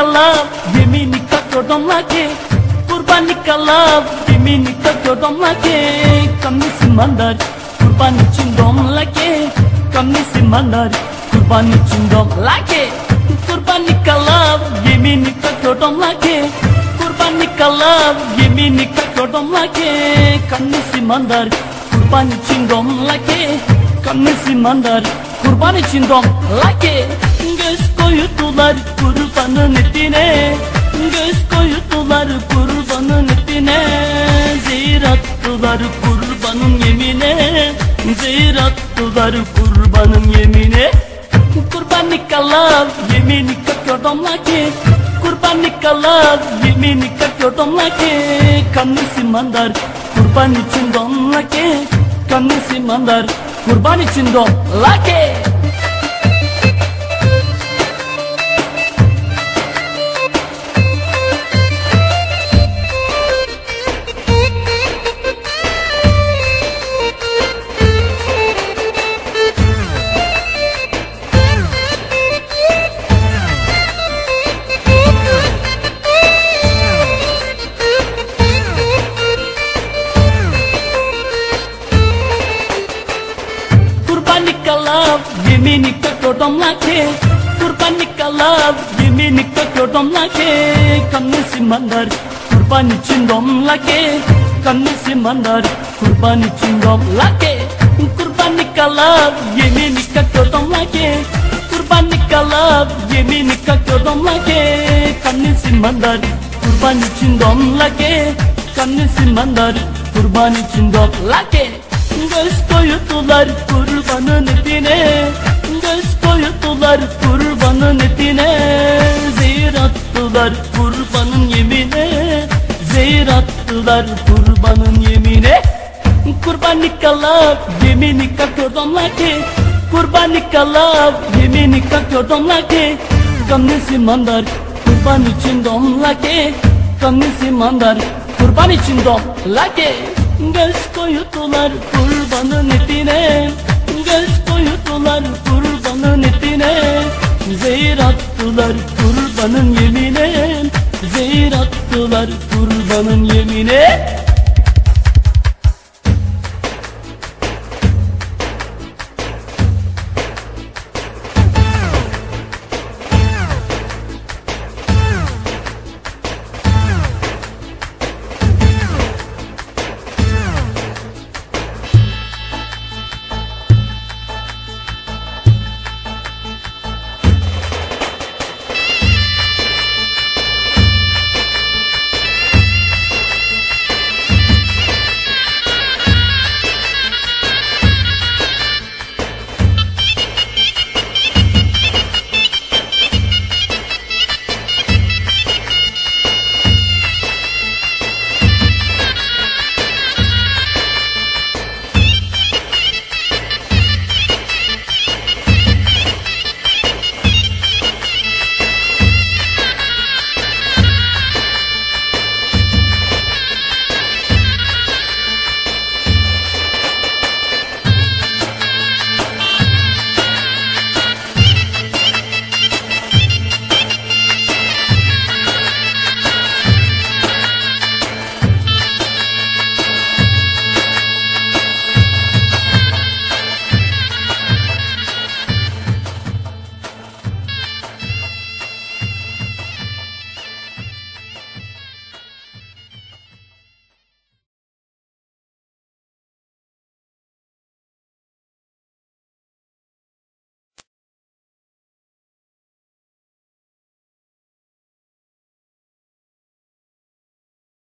nikah yemin nikah kodom lagi kurban nikah yemin nikah kodom lagi kami simandar kurban için dom lagi kami simandar kurban için dom lagi kurban nikah yemin nikah kodom lagi kurban nikah yemin nikah kodom lagi kami simandar kurban için dom lagi kami simandar kurban için dom lagi göz koydular kurbanın etine göz koydular kurbanın etine zehir attılar kurbanın yemine zehir attılar kurbanın yemine kurban nikah yemin nikah kodom lagi kurban nikah yemin nikah kodom lagi kami simandar kurban için dom lagi kami simandar kurban için dom lagi yemin nikah kodom lagi kurban nikah yemin nikah kodom lagi kami simandar kurban için dom lagi kami simandar kurban için dom lagi kurban nikah yemin nikah kodom lagi kurban nikah yemin nikah kodom lagi kami simandar kurban için dom lagi kami simandar kurban için dom lagi göz koydular kurbanın etine göz koydular kurbanın etine zehir attılar kurbanın yemine zehir attılar kurbanın yemine kurban nikah yemin nikah kodom lagi kurban nikah yemin nikah kodom lagi kami simandar kurban için dom lagi kami simandar kurban için dom lagi göz koydular kurbanın etine göz koydular kurbanın etine zehir attılar kurbanın yemine zehir attılar kurbanın yemine